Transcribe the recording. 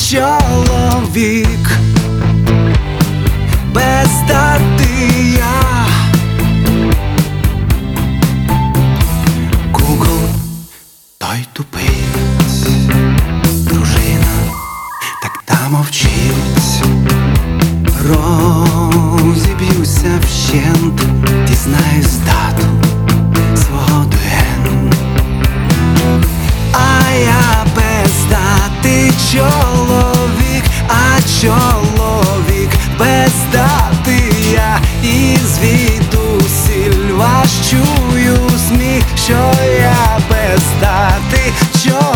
чоловік, без дати я. Google, той тупець, дружина, так та мовчить. Розіб'юся вщент, дізнаюсь дату свого ДН. А я без дати чоловік, а чоловік без дати я. І звідусіль ваш чую сміх, що я без дати чоловік.